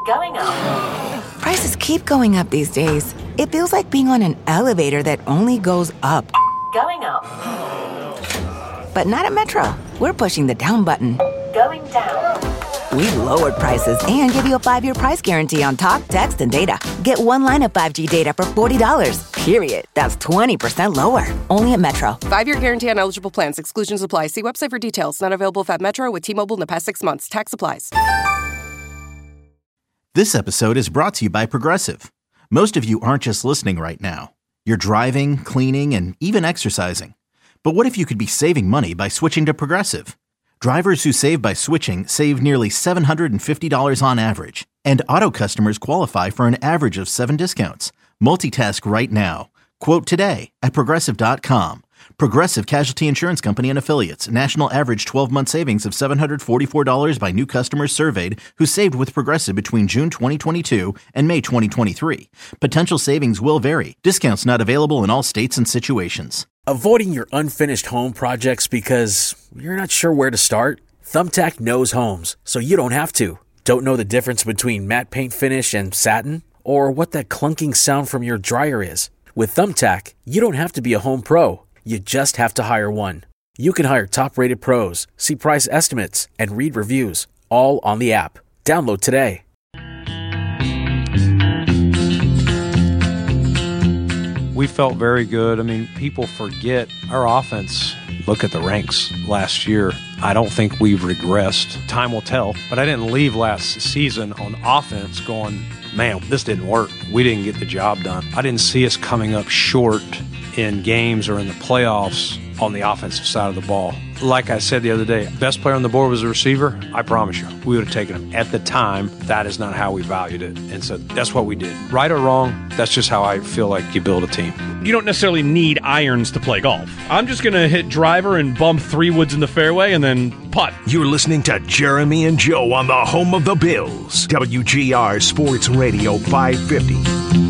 Going up. Prices keep going up these days. It feels like being on an elevator that only goes up. Going up. But not at Metro. We're pushing the down button. Going down. We've lowered prices and give you a 5-year price guarantee on talk, text, and data. Get one line of 5G data for $40, period. That's 20% lower. Only at Metro. 5-year guarantee on eligible plans. Exclusions apply. See website for details. Not available at Metro with T-Mobile in the past 6 months. Tax applies. This episode is brought to you by Progressive. Most of you aren't just listening right now. You're driving, cleaning, and even exercising. But what if you could be saving money by switching to Progressive? Drivers who save by switching save nearly $750 on average. And auto customers qualify for an average of 7 discounts. Multitask right now. Quote today at Progressive.com. Progressive Casualty Insurance Company and Affiliates. National average 12-month savings of $744 by new customers surveyed who saved with Progressive between June 2022 and May 2023. Potential savings will vary. Discounts not available in all states and situations. Avoiding your unfinished home projects because you're not sure where to start? Thumbtack knows homes, so you don't have to. Don't know the difference between matte paint finish and satin? Or what that clunking sound from your dryer is? With Thumbtack, you don't have to be a home pro. You just have to hire one. You can hire top-rated pros, see price estimates, and read reviews, all on the app. Download today. We felt very good. I mean, people forget our offense. Look at the ranks last year. I don't think we've regressed. Time will tell. But I didn't leave last season on offense going, man, this didn't work. We didn't get the job done. I didn't see us coming up short in games or in the playoffs on the offensive side of the ball. Like I said the other day, best player on the board was a receiver. I promise you, we would have taken him. At the time, that is not how we valued it. And so that's what we did. Right or wrong, that's just how I feel like you build a team. You don't necessarily need irons to play golf. I'm just going to hit driver and bump 3 woods in the fairway and then putt. You're listening to Jeremy and Joe on the home of the Bills. WGR Sports Radio 550.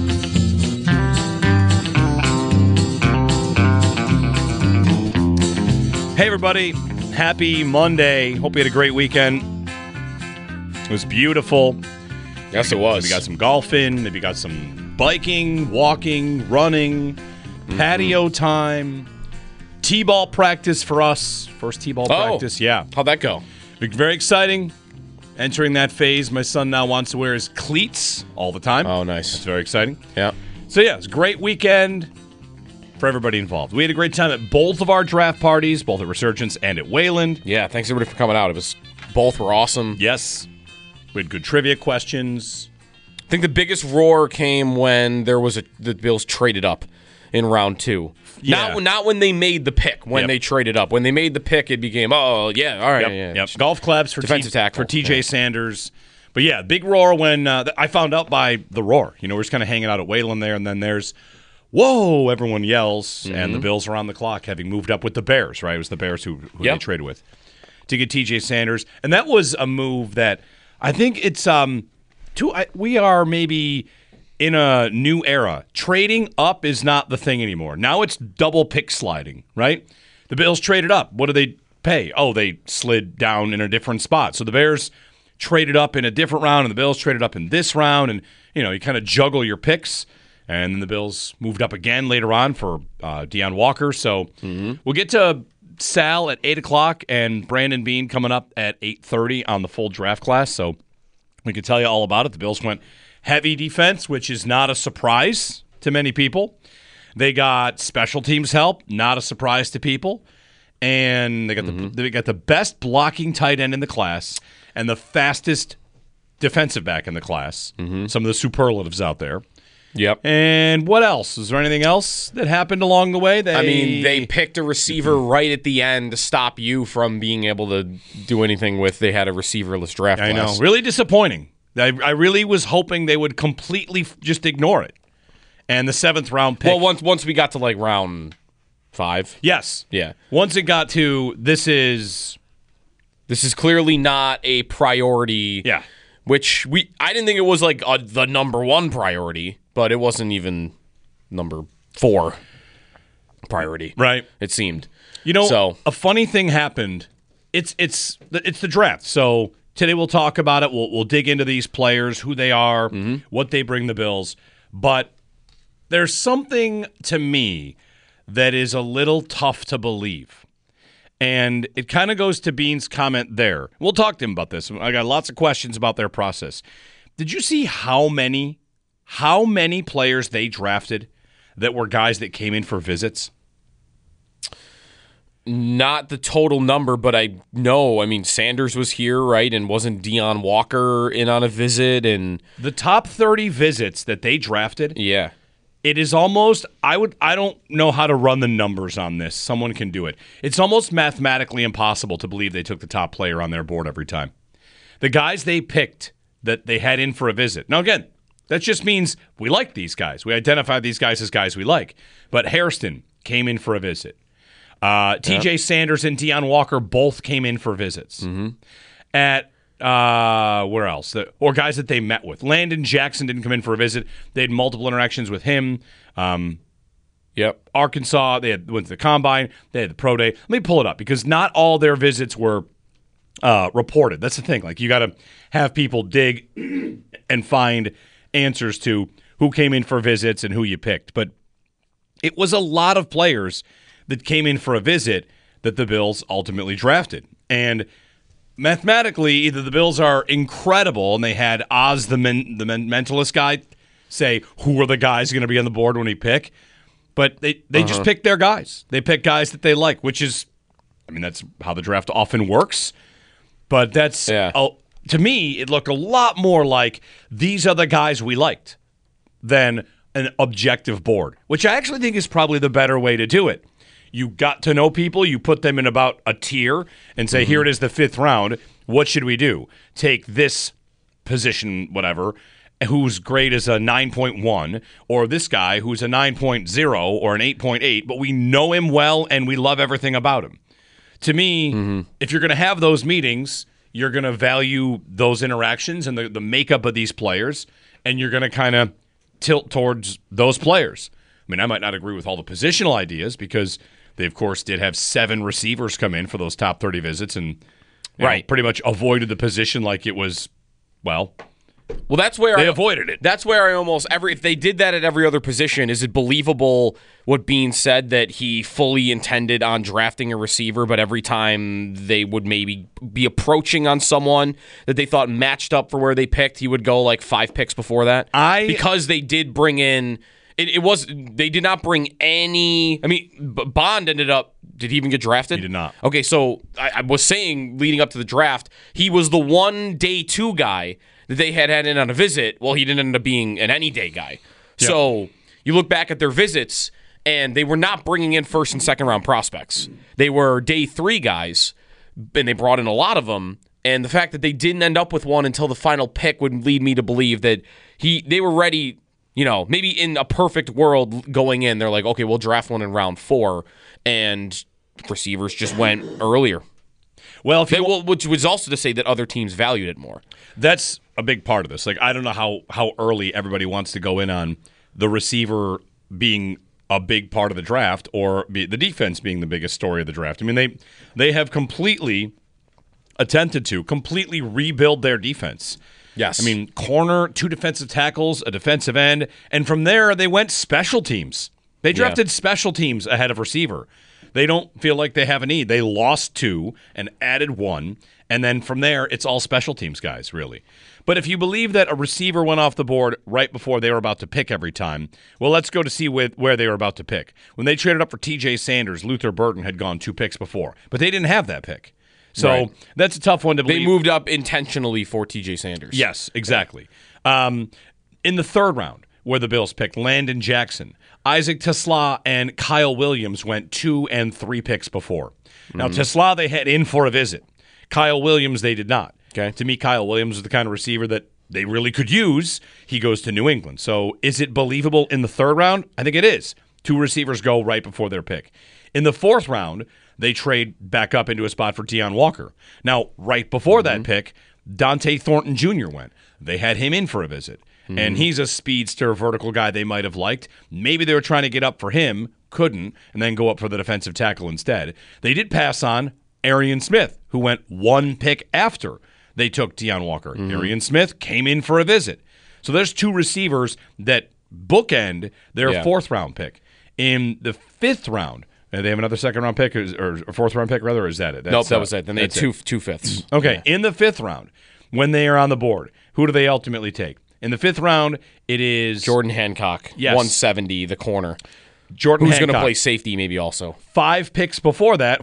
Hey, everybody. Happy Monday. Hope you had a great weekend. It was beautiful. Yes, it was. We got some golfing. Maybe got some biking, walking, running, patio time, T-ball practice for us. First T-ball practice, yeah. How'd that go? Very exciting. Entering that phase. My son now wants to wear his cleats all the time. Oh, nice. That's very exciting. Yeah. So, yeah, it was a great weekend for everybody involved. We had a great time at both of our draft parties, both at Resurgence and at Wayland. Yeah, thanks everybody for coming out. Both were awesome. Yes. We had good trivia questions. I think the biggest roar came when the Bills traded up in round 2. Yeah. Not when they made the pick, when they traded up. When they made the pick, it became, all right. Yep. Golf claps for defensive tackle. For TJ Sanders. But yeah, big roar when I found out by the roar. You know, we're just kind of hanging out at Wayland there, and then there's whoa, everyone yells, and the Bills are on the clock, having moved up with the Bears, right? It was the Bears who they traded with to get TJ Sanders. And that was a move that I think it's we are maybe in a new era. Trading up is not the thing anymore. Now it's double pick sliding, right? The Bills traded up. What do they pay? Oh, they slid down in a different spot. So the Bears traded up in a different round, and the Bills traded up in this round, and you kind of juggle your picks. And then the Bills moved up again later on for Deion Walker. So we'll get to Sal at 8 o'clock and Brandon Bean coming up at 8:30 on the full draft class. So we can tell you all about it. The Bills went heavy defense, which is not a surprise to many people. They got special teams help, not a surprise to people. And they got the best blocking tight end in the class and the fastest defensive back in the class. Some of the superlatives out there. Yep. And what else? Is there anything else that happened along the way? They picked a receiver right at the end to stop you from being able to do anything with. They had a receiverless draft class. I know. Really disappointing. I really was hoping they would completely just ignore it. And the 7th round pick. Well, once we got to like round 5. Yes. Yeah. Once it got to this is clearly not a priority. Yeah. Which I didn't think it was like the number 1 priority, but it wasn't even number 4 priority. Right. It seemed. A funny thing happened. It's the draft. So Today we'll talk about it. We'll dig into these players, who they are, what they bring the Bills. But there's something to me that is a little tough to believe. And it kind of goes to Bean's comment there. We'll talk to him about this. I got lots of questions about their process. Did you see how many players they drafted that were guys that came in for visits? Not the total number, but I know. I mean, Sanders was here, right? And wasn't Deion Walker in on a visit? And the top 30 visits that they drafted, yeah. It is almost, I don't know how to run the numbers on this. Someone can do it. It's almost mathematically impossible to believe they took the top player on their board every time. The guys they picked that they had in for a visit. Now, again, that just means we like these guys. We identify these guys as guys we like. But Hairston came in for a visit. TJ Sanders and Deion Walker both came in for visits. At where else? Or guys that they met with. Landon Jackson didn't come in for a visit. They had multiple interactions with him. Arkansas, went to the Combine. They had the Pro Day. Let me pull it up because not all their visits were reported. That's the thing. Like, you got to have people dig and find answers to who came in for visits and who you picked. But it was a lot of players that came in for a visit that the Bills ultimately drafted. And mathematically, either the Bills are incredible and they had Oz, the mentalist guy, say who are the guys going to be on the board when we pick, but they just pick their guys. They pick guys that they like, which is, I mean, that's how the draft often works. But that's, to me, it looked a lot more like these are the guys we liked than an objective board, which I actually think is probably the better way to do it. You got to know people, you put them in about a tier and say, here it is, the 5th round. What should we do? Take this position, whatever, whose grade is a 9.1, or this guy who's a 9.0 or an 8.8, but we know him well and we love everything about him. To me, if you're going to have those meetings, you're going to value those interactions and the makeup of these players, and you're going to kind of tilt towards those players. I mean, I might not agree with all the positional ideas because they, of course, did have 7 receivers come in for those top 30 visits and pretty much avoided the position like it was, well, that's where they avoided it. That's where I if they did that at every other position, is it believable what Bean said that he fully intended on drafting a receiver, but every time they would maybe be approaching on someone that they thought matched up for where they picked, he would go like 5 picks before that? Because they did bring in... They did not bring any. I mean, Bond ended up. Did he even get drafted? He did not. Okay, so I was saying leading up to the draft, he was the one day 2 guy that they had in on a visit. Well, he didn't end up being an any day guy. Yep. So you look back at their visits, and they were not bringing in 1st and 2nd round prospects. They were day 3 guys, and they brought in a lot of them. And the fact that they didn't end up with one until the final pick would lead me to believe that they were ready. You know, maybe in a perfect world going in, they're like, okay, we'll draft one in round 4, and receivers just went earlier. Well, which was also to say that other teams valued it more. That's a big part of this. Like, I don't know how early everybody wants to go in on the receiver being a big part of the draft or the defense being the biggest story of the draft. I mean, they have completely attempted to completely rebuild their defense. Yes. I mean, corner, 2 defensive tackles, a defensive end, and from there they went special teams. They drafted special teams ahead of receiver. They don't feel like they have a need. They lost 2 and added 1, and then from there it's all special teams guys, really. But if you believe that a receiver went off the board right before they were about to pick every time, well, let's go to see where they were about to pick. When they traded up for TJ Sanders, Luther Burton had gone 2 picks before, but they didn't have that pick. So that's a tough one to believe. They moved up intentionally for TJ Sanders. Yes, exactly. In the 3rd round, where the Bills picked Landon Jackson, Isaac Tesla and Kyle Williams went 2 and 3 picks before. Now, Tesla they had in for a visit. Kyle Williams they did not. Okay. To me, Kyle Williams is the kind of receiver that they really could use. He goes to New England. So is it believable in the 3rd round? I think it is. 2 receivers go right before their pick. In the 4th round, they trade back up into a spot for Deion Walker. Now, right before that pick, Dante Thornton Jr. went. They had him in for a visit. And he's a speedster, vertical guy they might have liked. Maybe they were trying to get up for him, couldn't, and then go up for the defensive tackle instead. They did pass on Arian Smith, who went 1 pick after they took Deion Walker. Arian Smith came in for a visit. So there's 2 receivers that bookend their 4th-round pick. In the 5th round, they have another 2nd-round pick, or a 4th-round pick, rather, or is that it? Nope, that was it. Then they had two fifths. Okay, in the 5th round, when they are on the board, who do they ultimately take? In the 5th round, it is Jordan Hancock, 170, the corner. Jordan Who's going Hancock. to play safety maybe also. 4 picks before that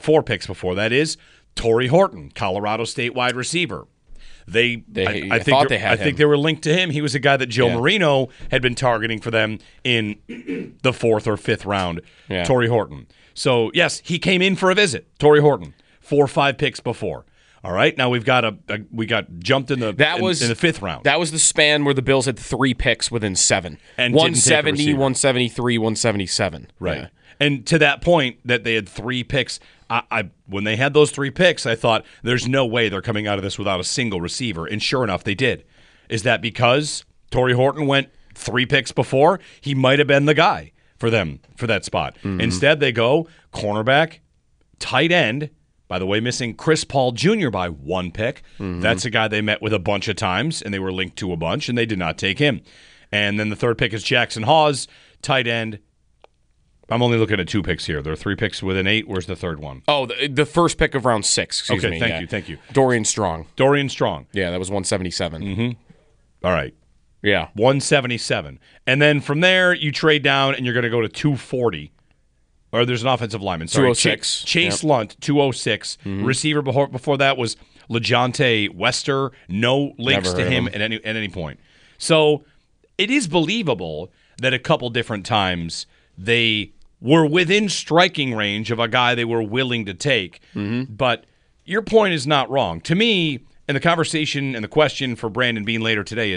is Torrey Horton, Colorado State wide receiver. I think they were linked to him. He was a guy that Joe Marino had been targeting for them in the 4th or 5th round. Torrey Horton. So yes, he came in for a visit. Torrey Horton, 4 or 5 picks before. All right, now we got jumped in the 5th round. That was the span where the Bills had 3 picks within 7. And 170, 173, 177. Right. Yeah. And to that point that they had 3 picks, when they had those 3 picks, I thought there's no way they're coming out of this without a single receiver. And sure enough, they did. Is that because Torrey Horton went 3 picks before? He might have been the guy for them for that spot. Instead, they go cornerback, tight end. By the way, missing Chris Paul Jr. by 1 pick. That's a guy they met with a bunch of times, and they were linked to a bunch, and they did not take him. And then the 3rd pick is Jackson Hawes, tight end. I'm only looking at 2 picks here. There are 3 picks within 8. Where's the 3rd one? Oh, the first pick of round 6. Excuse me. Thank you. Dorian Strong. Yeah, that was 177. All right. Yeah. 177. And then from there, you trade down, and you're going to go to 240. Or there's an offensive lineman. Sorry, 206. Chase Lunt, 206. Receiver before that was LeJontay Wester. No links to him at any point. So it is believable that a couple different times they were within striking range of a guy they were willing to take. But your point is not wrong. To me, and the conversation and the question for Brandon Beane later today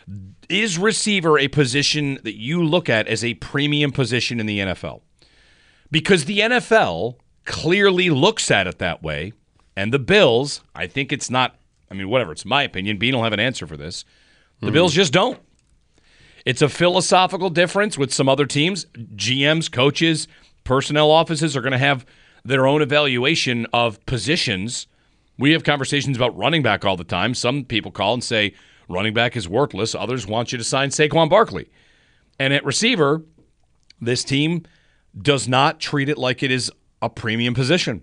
is receiver a position that you look at as a premium position in the NFL? Because the NFL clearly looks at it that way, and the Bills, I think it's not, whatever, it's my opinion. Beane will have an answer for this. The Bills just don't. It's a philosophical difference with some other teams. GMs, coaches, personnel offices are going to have their own evaluation of positions. We have conversations about running back all the time. Some people call and say running back is worthless. Others want you to sign Saquon Barkley. And at receiver, this team does not treat it like it is a premium position.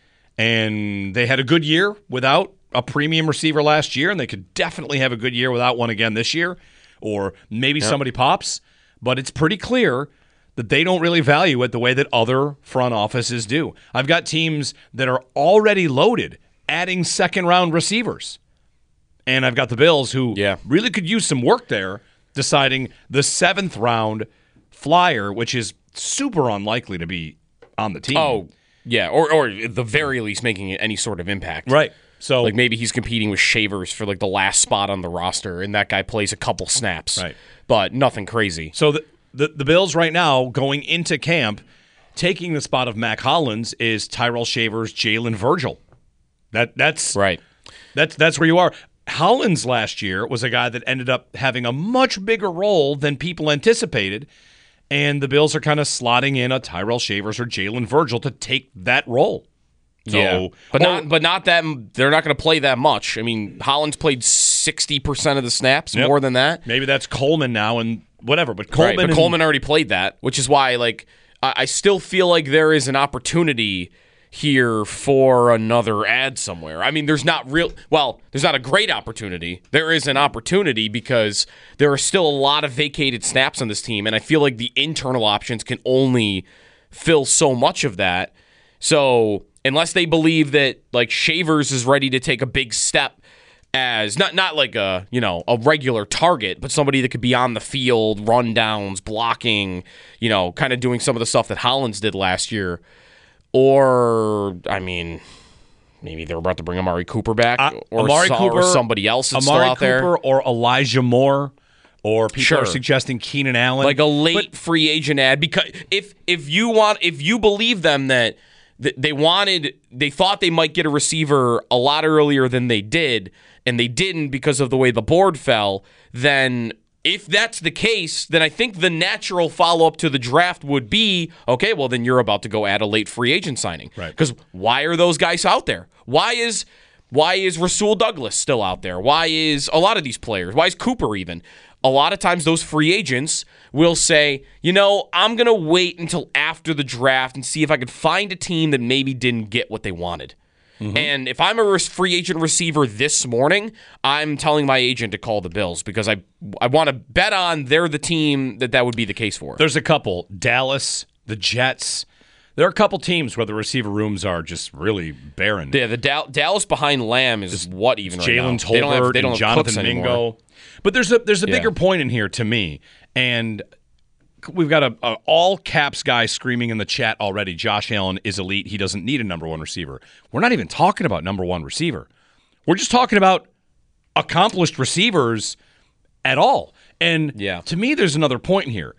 And they had a good year without a premium receiver last year, and they could definitely have a good year without one again this year, or maybe somebody pops. But it's pretty clear that they don't really value it the way that other front offices do. I've got teams that are already loaded, adding second-round receivers. And I've got the Bills who really could use some work there, deciding the 7th round flyer, which is super unlikely to be on the team. Oh, yeah, or at the very least making any sort of impact. Right. So like maybe he's competing with Shavers for like the last spot on the roster, and that guy plays a couple snaps. Right. But nothing crazy. So the Bills right now going into camp, taking the spot of Mac Hollins is Tyrell Shavers, Jalen Virgil. That's right. That's where you are. Hollins last year was a guy that ended up having a much bigger role than people anticipated. And the Bills are kind of slotting in a Tyrell Shavers or Jalen Virgil to take that role. So, but not that they're not going to play that much. Hollins played 60% of the snaps, more than that. Maybe that's Coleman now and whatever. But Coleman, Coleman already played that, which is why I still feel like there is an opportunity here for another ad somewhere. There's not a great opportunity. There is an opportunity because there are still a lot of vacated snaps on this team, and I feel like the internal options can only fill so much of that. So unless they believe that Shavers is ready to take a big step as not like a regular target, but somebody that could be on the field, run downs, blocking, kind of doing some of the stuff that Hollins did last year. Or, maybe they're about to bring Amari Cooper back, or somebody else that's still out there. Amari Cooper or Elijah Moore, or people are suggesting Keenan Allen. Like a late free agent ad. Because if you believe them that they thought they might get a receiver a lot earlier than they did, and they didn't because of the way the board fell, then if that's the case, then I think the natural follow-up to the draft would be, okay, well, then you're about to go add a late free agent signing. Right. Because why are those guys out there? Why is Why is Rasul Douglas still out there? Why is a lot of these players? Why is Cooper even? A lot of times those free agents will say, I'm going to wait until after the draft and see if I could find a team that maybe didn't get what they wanted. Mm-hmm. And if I'm a free agent receiver this morning, I'm telling my agent to call the Bills because I want to bet on they're the team that would be the case for. There's a couple. Dallas, the Jets. There are a couple teams where the receiver rooms are just really barren. Yeah, the Dallas behind Lamb is just what even right now. Jalen Tolbert they don't and have Jonathan Mingo. But there's a bigger point in here to me, and we've got a all caps guy screaming in the chat already. Josh Allen is elite. He doesn't need a number one receiver. We're not even talking about number one receiver. We're just talking about accomplished receivers at all. And to me, there's another point here.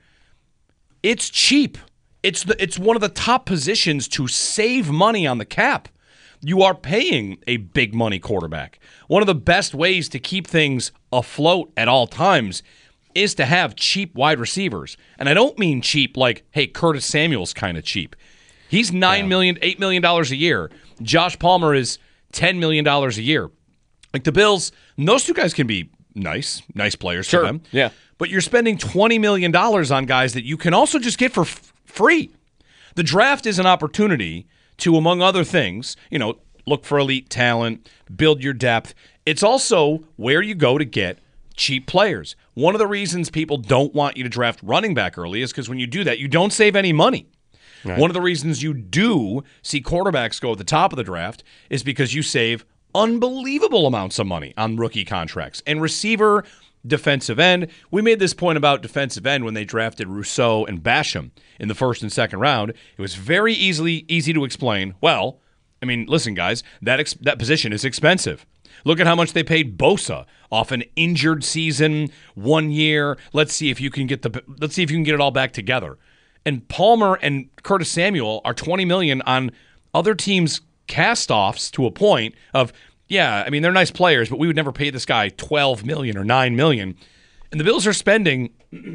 It's cheap. It's one of the top positions to save money on the cap. You are paying a big money quarterback. One of the best ways to keep things afloat at all times is to have cheap wide receivers. And I don't mean cheap like, hey, Curtis Samuel's kind of cheap. He's $9 million, $8 million a year. Josh Palmer is $10 million a year. Like the Bills, and those two guys can be nice players for them. Yeah. But you're spending $20 million on guys that you can also just get for free. The draft is an opportunity to, among other things, look for elite talent, build your depth. It's also where you go to get cheap players. One of the reasons people don't want you to draft running back early is because when you do that, you don't save any money. Right. One of the reasons you do see quarterbacks go at the top of the draft is because you save unbelievable amounts of money on rookie contracts. And receiver, defensive end, we made this point about defensive end when they drafted Rousseau and Basham in the first and second round. It was very easy to explain. Well, I mean, listen, guys, that position is expensive. Look at how much they paid Bosa off an injured season, 1 year. Let's see if you can get it all back together. And Palmer and Curtis Samuel are $20 million on other teams' cast-offs to a point of, they're nice players, but we would never pay this guy $12 million or $9 million. And the Bills are spending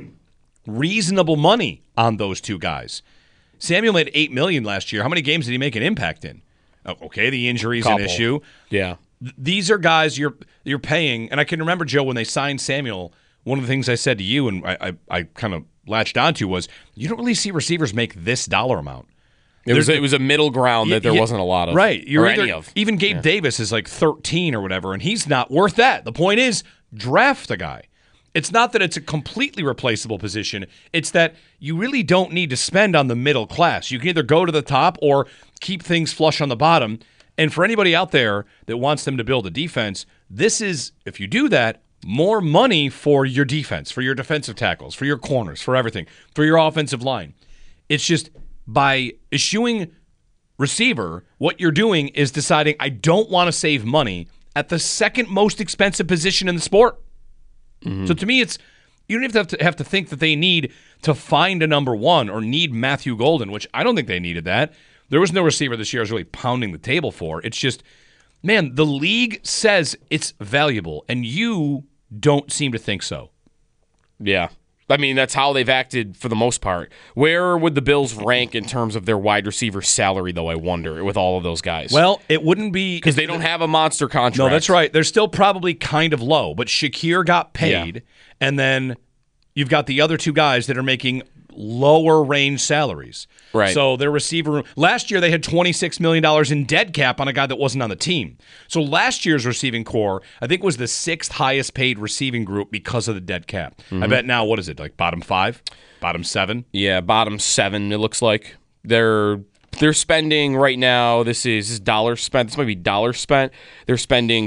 reasonable money on those two guys. Samuel made $8 million last year. How many games did he make an impact in? Okay, the injury's an issue. Yeah. These are guys you're paying, and I can remember, Joe, when they signed Samuel, one of the things I said to you, and I kind of latched onto, was you don't really see receivers make this dollar amount. It was a middle ground that there wasn't a lot of. Right. Any of. Even Gabe Davis is like 13 or whatever, and he's not worth that. The point is, draft the guy. It's not that it's a completely replaceable position. It's that you really don't need to spend on the middle class. You can either go to the top or keep things flush on the bottom. And for anybody out there that wants them to build a defense, this is, if you do that, more money for your defense, for your defensive tackles, for your corners, for everything, for your offensive line. It's just by eschewing receiver, what you're doing is deciding, I don't want to save money at the second most expensive position in the sport. Mm-hmm. So to me, it's you don't have to think that they need to find a number one or need Matthew Golden, which I don't think they needed that. There was no receiver this year I was really pounding the table for. It's just, man, the league says it's valuable, and you don't seem to think so. Yeah. I mean, that's how they've acted for the most part. Where would the Bills rank in terms of their wide receiver salary, though, I wonder, with all of those guys? Well, it wouldn't be... Because they don't have a monster contract. No, that's right. They're still probably kind of low, but Shakir got paid, and then you've got the other two guys that are making lower range salaries. Right. So their receiver room... Last year, they had $26 million in dead cap on a guy that wasn't on the team. So last year's receiving core, I think, was the sixth highest paid receiving group because of the dead cap. Mm-hmm. I bet now, what is it, like bottom 5? Bottom 7? Yeah, bottom 7, it looks like. They're spending right now, this is dollar spent. This might be dollar spent. They're spending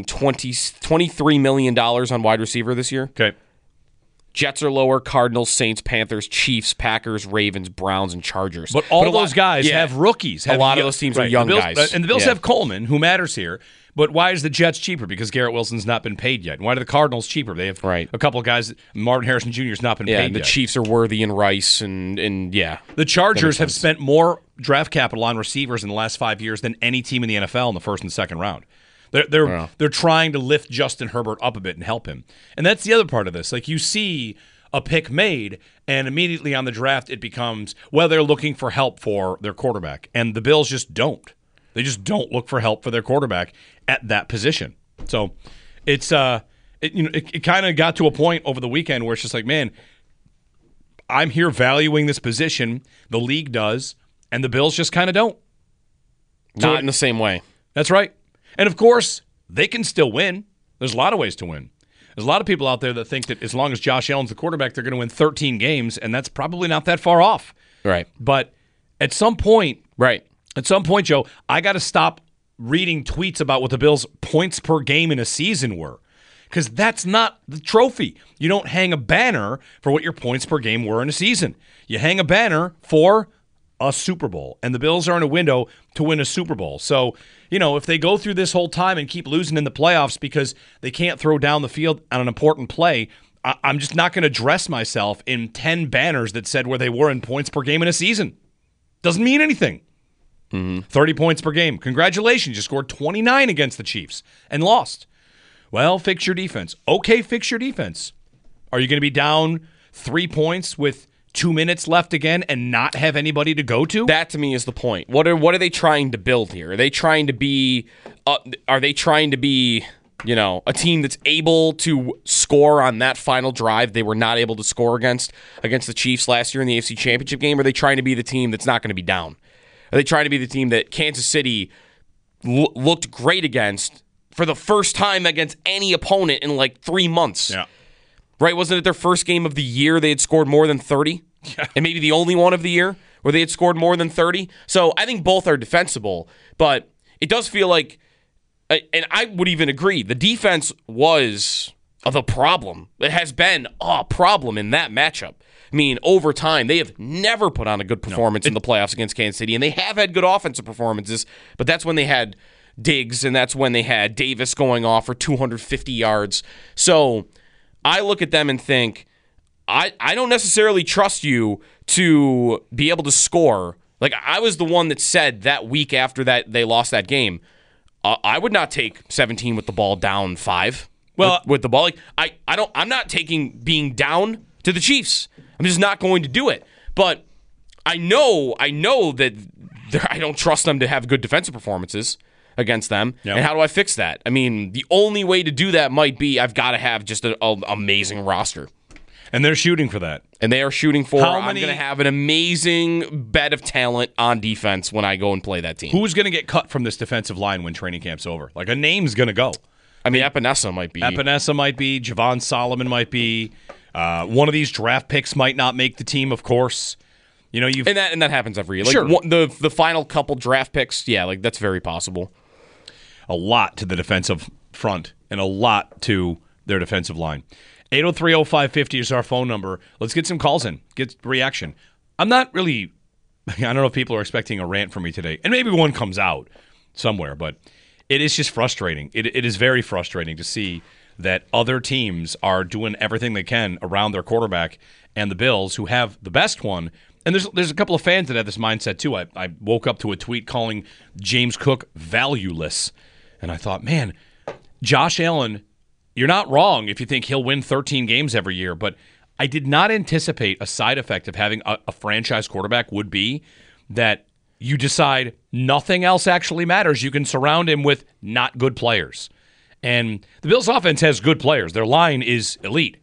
$23 million on wide receiver this year. Okay. Jets are lower, Cardinals, Saints, Panthers, Chiefs, Packers, Ravens, Browns, and Chargers. But all those guys have rookies. A lot of those teams are young guys. And the Bills have Coleman, who matters here. But why is the Jets cheaper? Because Garrett Wilson's not been paid yet. And why are the Cardinals cheaper? They have a couple of guys. Marvin Harrison Jr. has not been paid and yet. The Chiefs are Worthy and Rice, and The Chargers have spent more draft capital on receivers in the last 5 years than any team in the NFL in the first and second round. They're trying to lift Justin Herbert up a bit and help him. And that's the other part of this. Like, you see a pick made, and immediately on the draft it becomes, well, they're looking for help for their quarterback. And the Bills just don't. They just don't look for help for their quarterback at that position. So it's it kind of got to a point over the weekend where it's just like, man, I'm here valuing this position. The league does, and the Bills just kind of don't. Not in the same way. That's right. And, of course, they can still win. There's a lot of ways to win. There's a lot of people out there that think that as long as Josh Allen's the quarterback, they're going to win 13 games, and that's probably not that far off. Right. But at some point, right. At some point, Joe, I got to stop reading tweets about what the Bills' points per game in a season were, because that's not the trophy. You don't hang a banner for what your points per game were in a season. You hang a banner for a Super Bowl, and the Bills are in a window to win a Super Bowl. So, if they go through this whole time and keep losing in the playoffs because they can't throw down the field on an important play, I'm just not going to dress myself in 10 banners that said where they were in points per game in a season. Doesn't mean anything. 30 points per game. Congratulations, you scored 29 against the Chiefs and lost. Well, fix your defense. Okay, fix your defense. Are you going to be down 3 points with 2 minutes left again and not have anybody to go to? That to me is the point. What are they trying to build here? Are they trying to be a team that's able to score on that final drive they were not able to score against the Chiefs last year in the AFC Championship game? Or are they trying to be the team that's not going to be down? Are they trying to be the team that Kansas City looked great against for the first time against any opponent in like 3 months? Yeah. Right? Wasn't it their first game of the year they had scored more than 30? Yeah. And maybe the only one of the year where they had scored more than 30? So I think both are defensible, but it does feel like, and I would even agree, the defense was the problem. It has been a problem in that matchup. I mean, over time, they have never put on a good performance in the playoffs against Kansas City, and they have had good offensive performances, but that's when they had Diggs, and that's when they had Davis going off for 250 yards. So I look at them and think, I don't necessarily trust you to be able to score. Like, I was the one that said that week after that they lost that game, I would not take 17 with the ball down 5. Well, with the ball, like, I'm not taking being down to the Chiefs. I'm just not going to do it. But I know that I don't trust them to have good defensive performances against them. Yep. And how do I fix that? I mean, the only way to do that might be I've got to have just an amazing roster. And they're shooting for that. And they are shooting for, I'm going to have an amazing bed of talent on defense when I go and play that team. Who's going to get cut from this defensive line when training camp's over? Like, a name's going to go. I mean, Epinesa might be. Javon Solomon might be. One of these draft picks might not make the team, of course. And that happens every year. Like, sure. The final couple draft picks, yeah, like that's very possible. A lot to the defensive front and a lot to their defensive line. 803-0550 is our phone number. Let's get some calls in. Get reaction. I'm not really, I don't know if people are expecting a rant from me today. And maybe one comes out somewhere, but it is just frustrating. It is very frustrating to see that other teams are doing everything they can around their quarterback, and the Bills, who have the best one. And there's a couple of fans that have this mindset too. I woke up to a tweet calling James Cook valueless. And I thought, man, Josh Allen, you're not wrong if you think he'll win 13 games every year, but I did not anticipate a side effect of having a franchise quarterback would be that you decide nothing else actually matters. You can surround him with not good players. And the Bills' offense has good players. Their line is elite.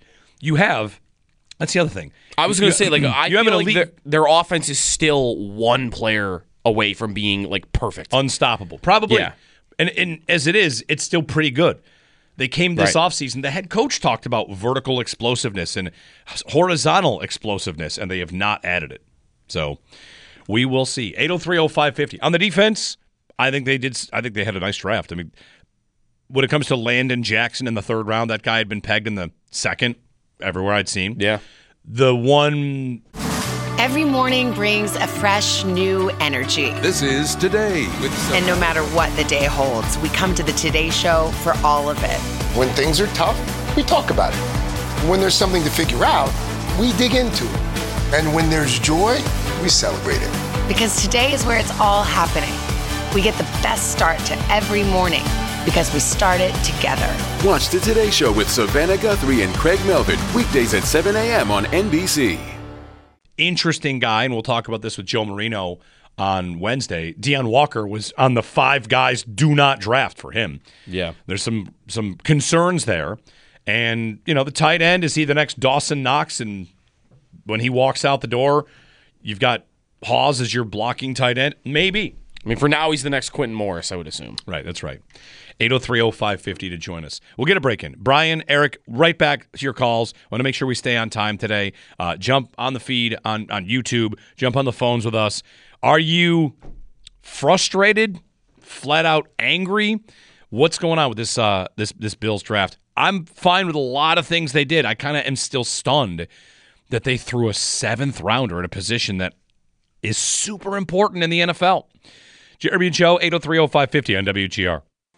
That's the other thing. I was going to say, like, I feel like their offense is still one player away from being, like, perfect. Unstoppable. Probably. Yeah. And as it is, it's still pretty good. They came this offseason. The head coach talked about vertical explosiveness and horizontal explosiveness, and they have not added it. So we will see. 803-0550. On the defense, I think they had a nice draft. I mean, when it comes to Landon Jackson in the 3rd round, that guy had been pegged in the 2nd everywhere I'd seen. Yeah. The one... Every morning brings a fresh, new energy. This is Today. And no matter what the day holds, we come to the Today Show for all of it. When things are tough, we talk about it. When there's something to figure out, we dig into it. And when there's joy, we celebrate it. Because today is where it's all happening. We get the best start to every morning because we start it together. Watch the Today Show with Savannah Guthrie and Craig Melvin, weekdays at 7 a.m. on NBC. Interesting guy, and we'll talk about this with Joe Marino on Wednesday, Deion Walker was on the 5 guys do not draft for him. Yeah. There's some concerns there. And, the tight end, is he the next Dawson Knox? And when he walks out the door, you've got Hawes as your blocking tight end? Maybe. I mean, for now, he's the next Quentin Morris, I would assume. Right, that's right. 803-0550 to join us. We'll get a break in. Brian, Eric, right back to your calls. Want to make sure we stay on time today. Jump on the feed on YouTube. Jump on the phones with us. Are you frustrated, flat out angry? What's going on with this Bills draft? I'm fine with a lot of things they did. I kind of am still stunned that they threw a 7th rounder at a position that is super important in the NFL. Jeremy and Joe, 803-0550 on WGR.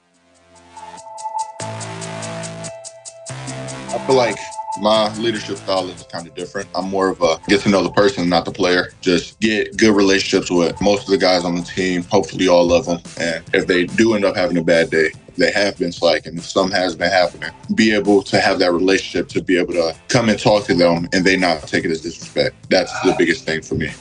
I feel like my leadership style is kind of different. I'm more of a get to know the person, not the player. Just get good relationships with most of the guys on the team, hopefully all of them. And if they do end up having a bad day, they have been slacking, if some has been happening, be able to have that relationship to be able to come and talk to them and they not take it as disrespect. That's the biggest thing for me.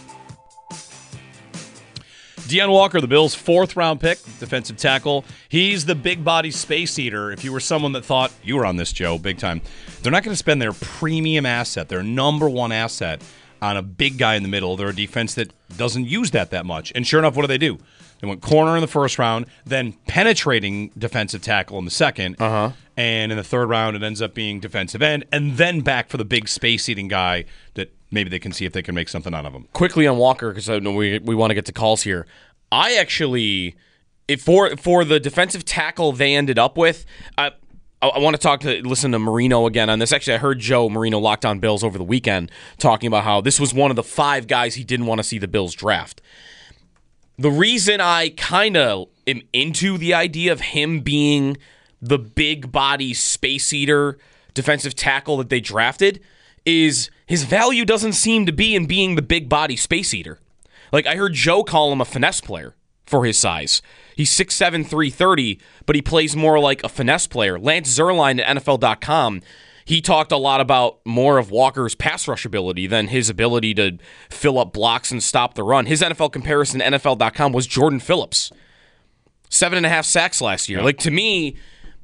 Deion Walker, the Bills' 4th-round pick, defensive tackle. He's the big-body space eater. If you were someone that thought, you were on this, Joe, big time, they're not going to spend their premium asset, their number 1 asset, on a big guy in the middle. They're a defense that doesn't use that much. And sure enough, what do? They went corner in the 1st round, then penetrating defensive tackle in the 2nd, and in the 3rd round, it ends up being defensive end, and then back for the big space-eating guy that maybe they can see if they can make something out of him. Quickly on Walker, because I know we want to get to calls here. I actually, for the defensive tackle they ended up with, I want to listen to Marino again on this. Actually, I heard Joe Marino, Locked On Bills, over the weekend talking about how this was one of the 5 guys he didn't want to see the Bills draft. The reason I kind of am into the idea of him being the big body space eater defensive tackle that they drafted is his value doesn't seem to be in being the big body space eater. Like, I heard Joe call him a finesse player for his size. He's 6'7", 330, but he plays more like a finesse player. Lance Zierlein at NFL.com, he talked a lot about more of Walker's pass rush ability than his ability to fill up blocks and stop the run. His NFL comparison to NFL.com was Jordan Phillips. 7.5 sacks last year. Like, to me,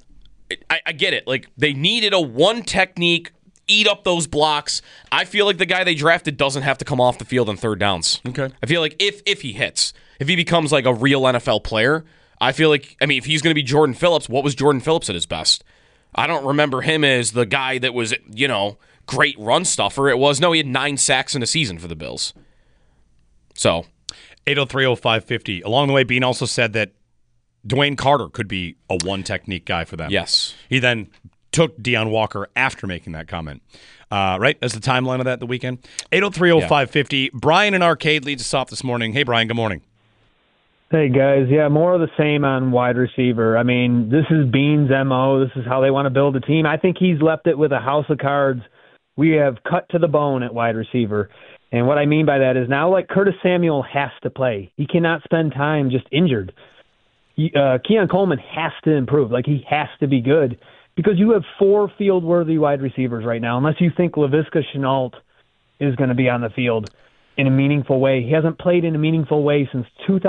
I get it. Like, they needed a one technique, eat up those blocks. I feel like the guy they drafted doesn't have to come off the field on 3rd downs. Okay. I feel like if he hits, if he becomes like a real NFL player, I feel like, if he's going to be Jordan Phillips, what was Jordan Phillips at his best? I don't remember him as the guy that was, great run stuffer. He had 9 sacks in a season for the Bills. So 803-0550. Along the way, Bean also said that Dwayne Carter could be a one technique guy for them. Yes. He then took Deion Walker after making that comment. Right? That's the timeline of that the weekend. 803-0550. Brian in Arcade leads us off this morning. Hey, Brian, good morning. Hey, guys. Yeah, more of the same on wide receiver. I mean, this is Bean's MO. This is how they want to build a team. I think he's left it with a house of cards. We have cut to the bone at wide receiver. And what I mean by that is now, like, Curtis Samuel has to play. He cannot spend time just injured. Keon Coleman has to improve. Like, he has to be good because you have 4 field-worthy wide receivers right now, unless you think Laviska Shenault is going to be on the field in a meaningful way. He hasn't played in a meaningful way since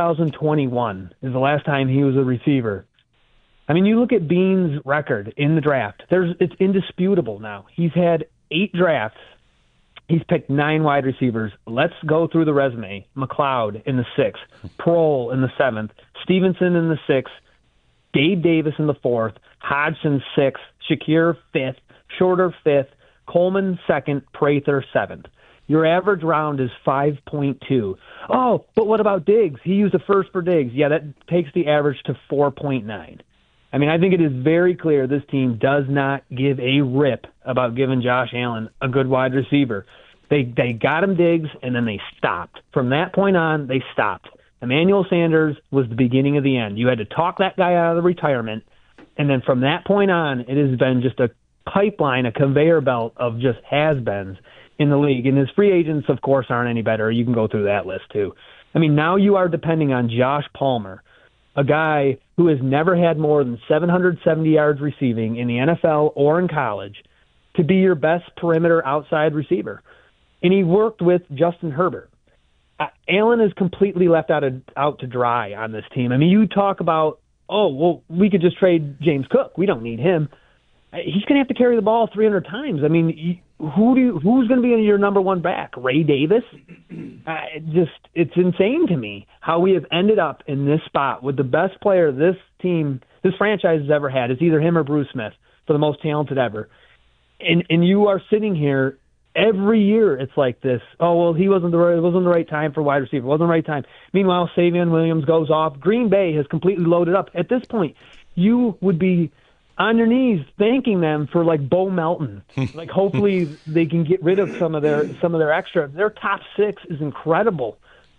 2021 is the last time he was a receiver. I mean, you look at Bean's record in the draft. It's indisputable now. He's had 8 drafts. He's picked 9 wide receivers. Let's go through the resume. McLeod in the 6th, Prohl in the 7th, Stevenson in the 6th, Gabe Davis in the 4th, Hodgson 6th, Shakir 5th, Shorter 5th, Coleman 2nd, Prather 7th. Your average round is 5.2. Oh, but what about Diggs? He used a first for Diggs. Yeah, that takes the average to 4.9. I mean, I think it is very clear this team does not give a rip about giving Josh Allen a good wide receiver. They got him Diggs, and then they stopped. From that point on, they stopped. Emmanuel Sanders was the beginning of the end. You had to talk that guy out of the retirement, and then from that point on, it has been just a pipeline, a conveyor belt of just has-beens in the league. And his free agents, of course, aren't any better. You can go through that list, too. I mean, now you are depending on Josh Palmer, a guy who has never had more than 770 yards receiving in the NFL or in college, to be your best perimeter outside receiver. And he worked with Justin Herbert. Allen is completely left out to dry on this team. I mean, you talk about, we could just trade James Cook. We don't need him. He's going to have to carry the ball 300 times. I mean, who's going to be your number one back? Ray Davis? It's insane to me how we have ended up in this spot with the best player this franchise has ever had. It's either him or Bruce Smith for the most talented ever. And you are sitting here every year. It's like this. It wasn't the right time for wide receiver. It wasn't the right time. Meanwhile, Savion Williams goes off. Green Bay has completely loaded up. At this point, you would be on your knees thanking them for like Bo Melton. Like hopefully they can get rid of some of their extra. Their top 6 is incredible.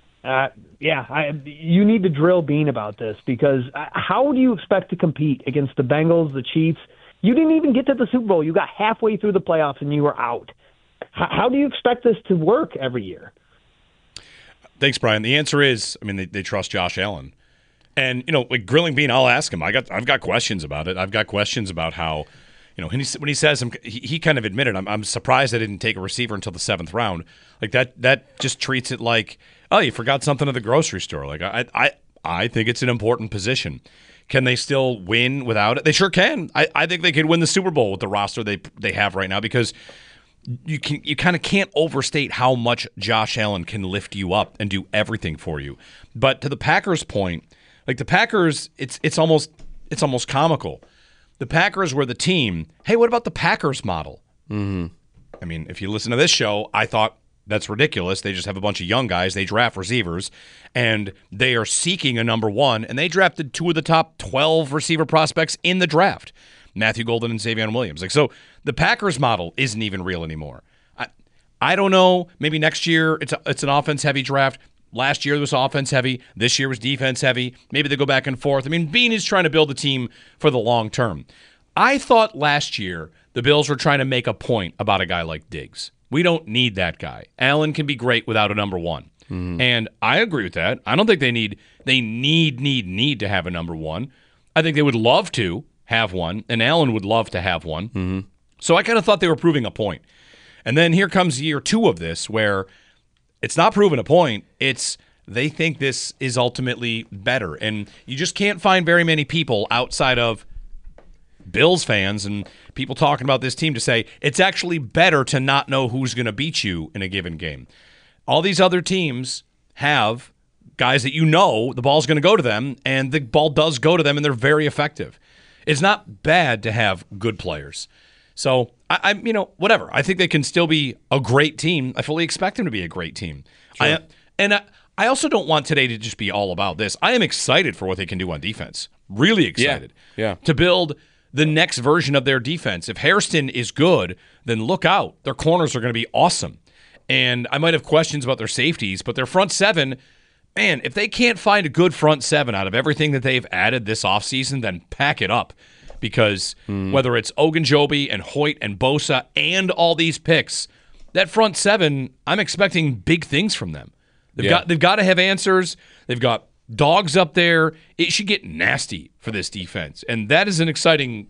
You need to drill Bean about this, because how do you expect to compete against the Bengals, the Chiefs? You didn't even get to the Super Bowl. You got halfway through the playoffs and you were out. How do you expect this to work every year? Thanks, Brian. The answer is, they trust Josh Allen. And, like grilling Bean, I'll ask him. I've got questions about it. I've got questions about how, when he says he kind of admitted, I'm surprised I didn't take a receiver until the 7th round. Like that just treats it like, you forgot something at the grocery store. Like I think it's an important position. Can they still win without it? They sure can. I think they could win the Super Bowl with the roster they have right now, because you kind of can't overstate how much Josh Allen can lift you up and do everything for you. But to the Packers' point, like the Packers, it's almost comical. The Packers were the team. Hey, what about the Packers model? Mm-hmm. If you listen to this show, I thought that's ridiculous. They just have a bunch of young guys. They draft receivers, and they are seeking a number 1, and they drafted 2 of the top 12 receiver prospects in the draft, Matthew Golden and Savion Williams. So the Packers model isn't even real anymore. I don't know. Maybe next year it's an offense-heavy draft. Last year was offense-heavy. This year was defense-heavy. Maybe they go back and forth. Bean is trying to build a team for the long term. I thought last year the Bills were trying to make a point about a guy like Diggs. We don't need that guy. Allen can be great without a number 1. Mm-hmm. And I agree with that. I don't think they need to have a number 1. I think they would love to have one, and Allen would love to have one. Mm-hmm. So I kind of thought they were proving a point. And then here comes year 2 of this, where it's not proving a point. It's they think this is ultimately better. And you just can't find very many people outside of Bills fans and people talking about this team to say it's actually better to not know who's going to beat you in a given game. All these other teams have guys that the ball's going to go to them, and the ball does go to them, and they're very effective. It's not bad to have good players. So, whatever. I think they can still be a great team. I fully expect them to be a great team. Sure. I also don't want today to just be all about this. I am excited for what they can do on defense. Really excited. Yeah. To build the next version of their defense. If Hairston is good, then look out. Their corners are going to be awesome. And I might have questions about their safeties, but their front 7, man, if they can't find a good front 7 out of everything that they've added this offseason, then pack it up. Because whether it's Ogunjobi and Hoyt and Bosa and all these picks, that front 7, I'm expecting big things from them. They've got to have answers. They've got dogs up there. It should get nasty for this defense, and that is an exciting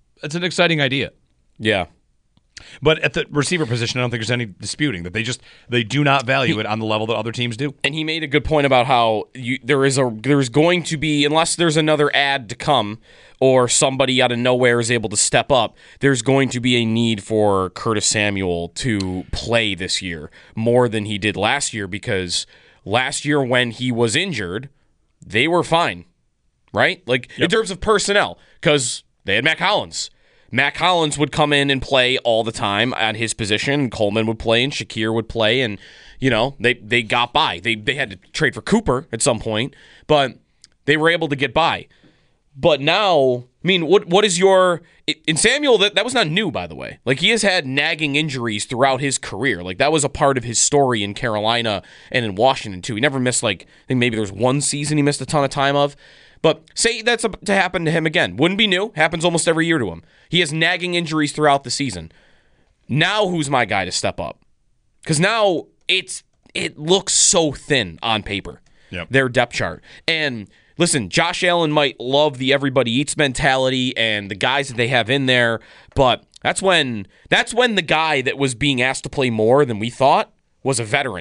idea. Yeah. But at the receiver position, I don't think there's any disputing that they do not value it on the level that other teams do. And he made a good point about how there's going to be, unless there's another ad to come or somebody out of nowhere is able to step up, there's going to be a need for Curtis Samuel to play this year more than he did last year, because last year when he was injured, they were fine, right? In terms of personnel, because they had Mac Hollins. Mac Hollins would come in and play all the time at his position. Coleman would play and Shakir would play, and they got by. They had to trade for Cooper at some point, but they were able to get by. But now, what is your in Samuel? That was not new, by the way. He has had nagging injuries throughout his career. That was a part of his story in Carolina and in Washington too. He never missed I think maybe there was one season he missed a ton of time of. But say that's to happen to him again. Wouldn't be new. Happens almost every year to him. He has nagging injuries throughout the season. Now who's my guy to step up? Because now it looks so thin on paper, their depth chart. And listen, Josh Allen might love the everybody eats mentality and the guys that they have in there, but that's when the guy that was being asked to play more than we thought was a veteran.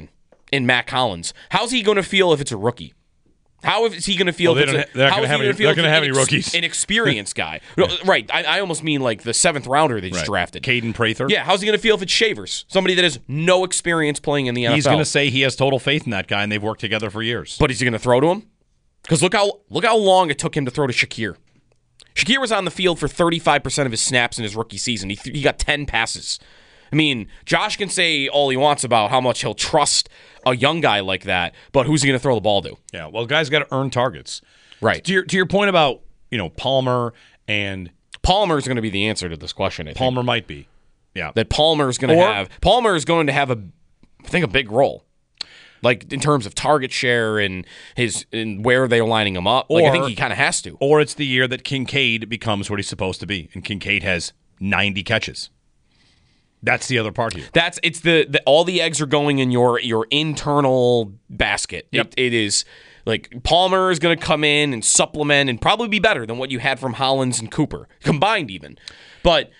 in Matt Collins. How's he going to feel if it's a rookie? How is he going to feel? They're not going to have any rookies. An experienced guy, right? I almost mean like the 7th rounder they just drafted, Caden Prather. Yeah, how's he going to feel if it's Shavers, somebody that has no experience playing in the NFL? He's going to say he has total faith in that guy, and they've worked together for years. But is he going to throw to him? Because look how long it took him to throw to Shakir. Shakir was on the field for 35% of his snaps in his rookie season. He got 10 passes. I mean, Josh can say all he wants about how much he'll trust a young guy like that, but who's he going to throw the ball to? Yeah, well, guys got to earn targets. Right. To your point about, Palmer and... Palmer's going to be the answer to this question, I think. Palmer might be. Yeah. That Palmer's going to have... Palmer is going to have, a big role. Like, in terms of target share and where they're lining him up. I think he kind of has to. Or it's the year that Kincaid becomes what he's supposed to be, and Kincaid has 90 catches. That's the other part here. It's the all the eggs are going in your internal basket. Yep. It is like Palmer is going to come in and supplement and probably be better than what you had from Hollins and Cooper combined even. But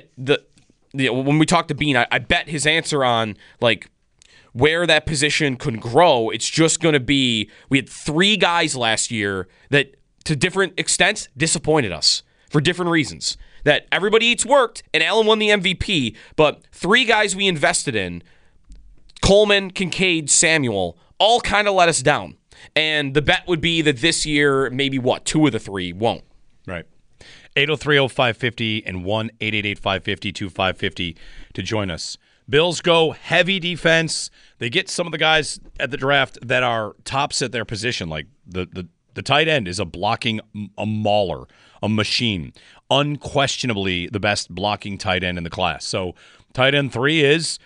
when we talked to Bean, I bet his answer on like where that position could grow, it's just going to be we had 3 guys last year that to different extents disappointed us for different reasons. That everybody eats worked, and Allen won the MVP, but 3 guys we invested in, Coleman, Kincaid, Samuel, all kind of let us down. And the bet would be that this year, maybe 2 of the 3 won't. Right. 803-0550 and 1-888-550-2550 to join us. Bills go heavy defense. They get some of the guys at the draft that are tops at their position, like the tight end is a mauler, a machine. Unquestionably the best blocking tight end in the class. So tight end 3 is,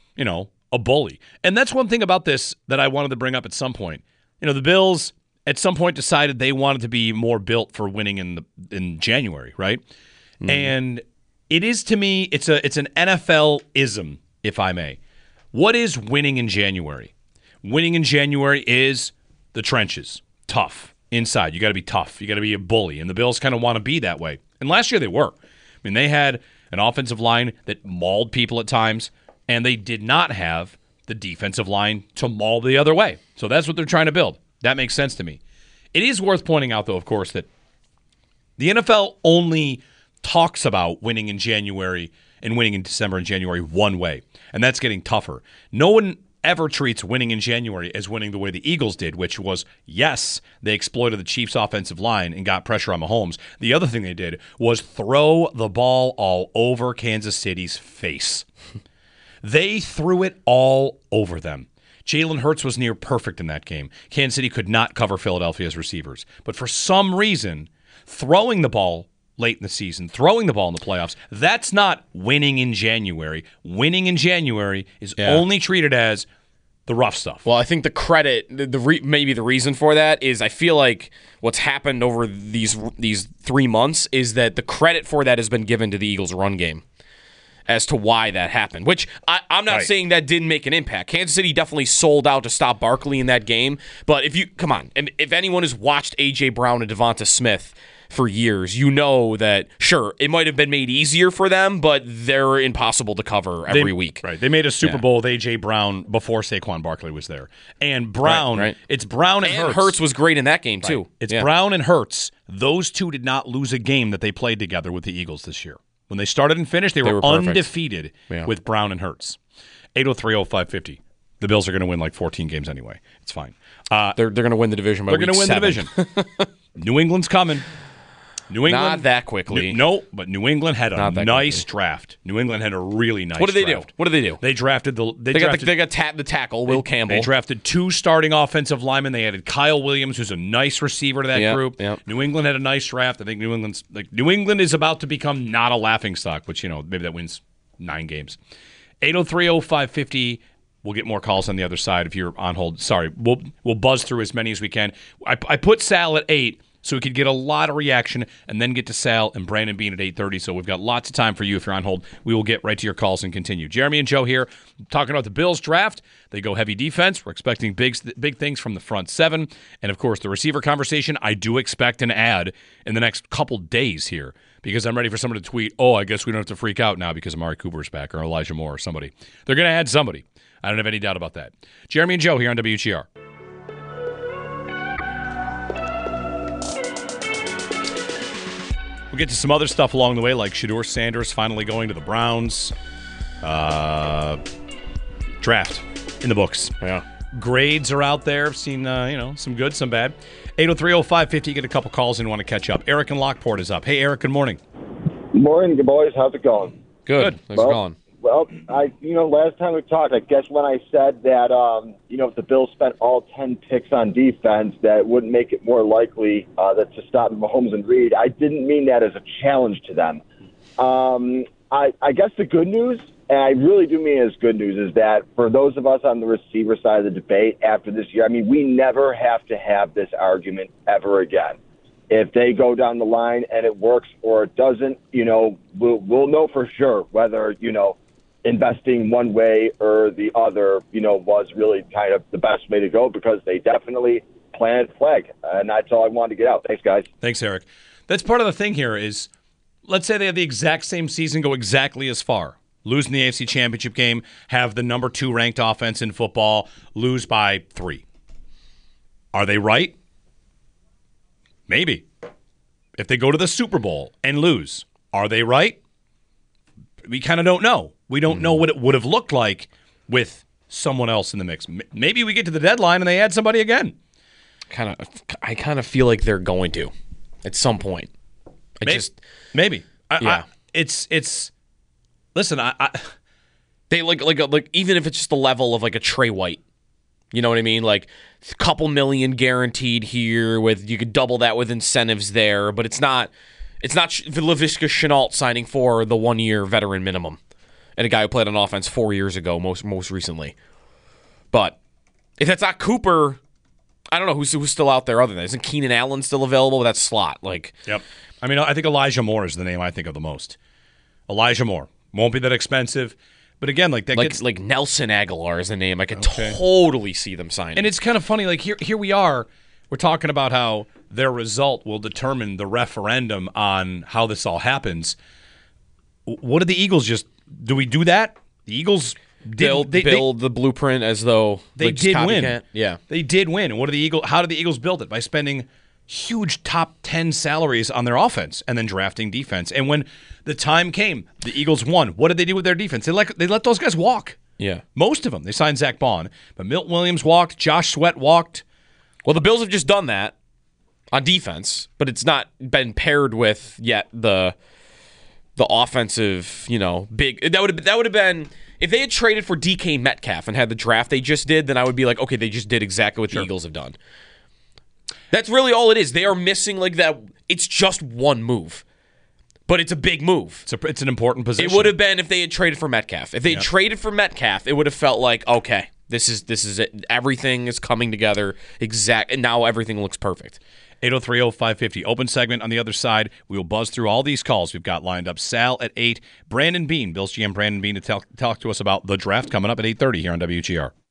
a bully. And that's one thing about this that I wanted to bring up at some point. The Bills at some point decided they wanted to be more built for winning in January, right? Mm-hmm. And it is, to me, it's an NFL-ism, if I may. What is winning in January? Winning in January is the trenches. Tough. Inside. You got to be tough. You got to be a bully. And the Bills kind of want to be that way. And last year they were. I mean, they had an offensive line that mauled people at times, and they did not have the defensive line to maul the other way. So that's what they're trying to build. That makes sense to me. It is worth pointing out, though, of course, that the NFL only talks about winning in January and winning in December and January one way, and that's getting tougher. No one ever treats winning in January as winning the way the Eagles did, which was, yes, they exploited the Chiefs' offensive line and got pressure on Mahomes. The other thing they did was throw the ball all over Kansas City's face. They threw it all over them. Jalen Hurts was near perfect in that game. Kansas City could not cover Philadelphia's receivers. But for some reason, throwing the ball late in the season, throwing the ball in the playoffs, that's not winning in January. Winning in January is only treated as the rough stuff. Well, I think the credit, maybe the reason for that is I feel like what's happened over these 3 months is that the credit for that has been given to the Eagles' run game as to why that happened, which I'm not saying that didn't make an impact. Kansas City definitely sold out to stop Barkley in that game, but if anyone has watched A.J. Brown and Devonta Smith for years, you know that, sure, it might have been made easier for them, but they're impossible to cover every week. Right. They made a Super Bowl with A.J. Brown before Saquon Barkley was there. And Brown, it's Brown and Hurts. Hurts was great in that game, too. It's Brown and Hurts. Those two did not lose a game that they played together with the Eagles this year. When they started and finished, they were undefeated with Brown and Hurts. 803-0550. The Bills are going to win like 14 games anyway. It's fine. They're going to win the division by week 7. They're going to win the division. New England's coming. New England, not that quickly. But New England had a nice draft. New England had a really nice draft. What did they do? They drafted They got the tackle, Will Campbell. They drafted 2 starting offensive linemen. They added Kyle Williams, who's a nice receiver to that group. Yep. New England had a nice draft. I think New England is about to become not a laughingstock, which maybe that wins 9 games. 803-0550. We'll get more calls on the other side if you're on hold. Sorry, we'll buzz through as many as we can. I put Sal at 8. So we could get a lot of reaction and then get to Sal and Brandon Bean at 8:30. So we've got lots of time for you if you're on hold. We will get right to your calls and continue. Jeremy and Joe here talking about the Bills draft. They go heavy defense. We're expecting big things from the front 7. And, of course, the receiver conversation I do expect an ad in the next couple days here because I'm ready for someone to tweet, oh, I guess we don't have to freak out now because Amari Cooper's back or Elijah Moore or somebody. They're going to add somebody. I don't have any doubt about that. Jeremy and Joe here on WGR. We'll get to some other stuff along the way, like Shedeur Sanders finally going to the Browns. Draft in the books. Yeah. Grades are out there. I've seen, some good, some bad. 803-0550, get a couple calls and want to catch up. Eric in Lockport is up. Hey, Eric, good morning. Morning, good boys. How's it going? Good. Thanks for calling. Well, last time we talked, I guess when I said that, if the Bills spent all 10 picks on defense, that wouldn't make it more likely that to stop Mahomes and Reed. I didn't mean that as a challenge to them. I guess the good news, and I really do mean it as good news, is that for those of us on the receiver side of the debate after this year, we never have to have this argument ever again. If they go down the line and it works or it doesn't, we'll know for sure whether, investing one way or the other, was really kind of the best way to go, because they definitely planted flag. And that's all I wanted to get out. Thanks, guys. Thanks, Eric. That's part of the thing here is, let's say they have the exact same season, go exactly as far. Lose in the AFC Championship game, have the number 2 ranked offense in football, lose by 3. Are they right? Maybe. If they go to the Super Bowl and lose, are they right? We kind of don't know. We don't know what it would have looked like with someone else in the mix. Maybe we get to the deadline and they add somebody again. I kind of feel like they're going to at some point. Maybe. Yeah. Listen, they like even if it's just the level of like a Trey White. You know what I mean? Like a couple million guaranteed here you could double that with incentives there, but it's not Laviska Shenault signing for the 1-year veteran minimum and a guy who played on offense 4 years ago most recently. But if that's not Cooper, I don't know who's still out there other than that. Isn't Keenan Allen still available with that slot? Yep. I think Elijah Moore is the name I think of the most. Elijah Moore. Won't be that expensive. But again, like Nelson Aguilar is the name I could totally see them signing. And it's kind of funny, like here we are, we're talking about how their result will determine the referendum on how this all happens. What did the Eagles do we do that? The Eagles build the blueprint as though they did win. Yeah. They did win. And how did the Eagles build it? By spending huge top 10 salaries on their offense and then drafting defense. And when the time came, the Eagles won. What did they do with their defense? They let those guys walk. Yeah. Most of them. They signed Zach Bond. But Milton Williams walked. Josh Sweat walked. Well, the Bills have just done that on defense, but it's not been paired with yet the offensive, big. That would have been, if they had traded for DK Metcalf and had the draft they just did, then I would be like, okay, they just did exactly what the Eagles have done. That's really all it is. They are missing like that. It's just one move, but it's a big move. It's an important position. It would have been if they had traded for Metcalf. If they had traded for Metcalf, it would have felt like, okay, this is it. Everything is coming together and now everything looks perfect. 803-0550. Open segment on the other side. We will buzz through all these calls we've got lined up. Sal at 8. Brandon Beane, Bills GM Brandon Beane, to talk to us about the draft coming up at 8:30 here on WGR.